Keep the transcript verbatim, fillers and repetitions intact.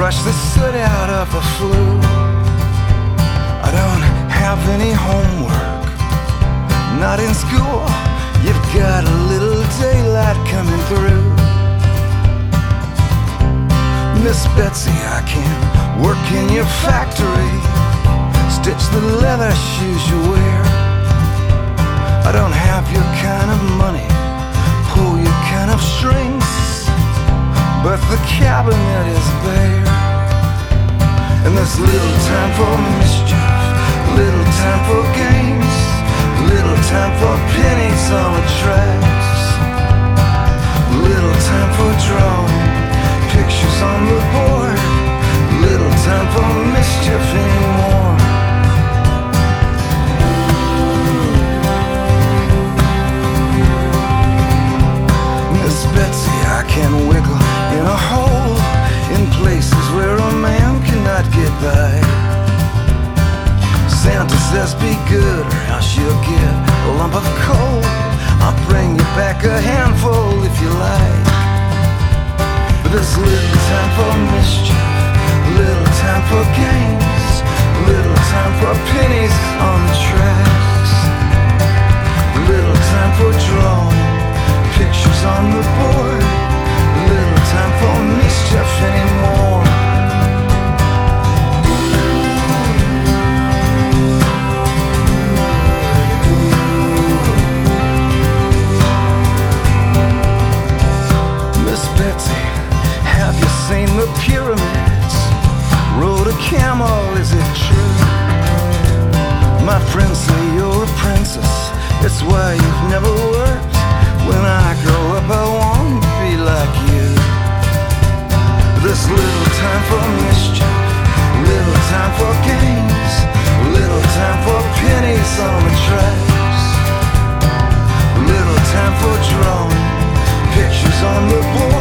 brush the soot out of the flue. I don't have any homework, not in school. You've got a little daylight coming through. Miss Betsy, I can work in your factory, stitch the leather shoes you wear. I don't have your kind of money, pull your kind of strings, but the cabinet is bare. And there's little time for mischief, little time for games, little time for pennies on the tracks, little time for drawing pictures on the board, little time for mischief anymore. Miss Betsy, I can wiggle in a hole, in places where a man cannot get by. Santa says be good or else you'll get a lump of coal. I'll bring you back a handful if you like. But there's little time for mischief, little time for games, little time for pennies on the tracks, little time for drawing pictures on the board, little time for mischief anymore. Miss Betsy, have you seen the pyramids? Rode a camel, is it true? My friends say you're a princess, it's why you've never worked. When I grow up I want to be like you. There's little time for mischief, little time for games, little time for pennies on the tracks, little time for drawing pictures on the board.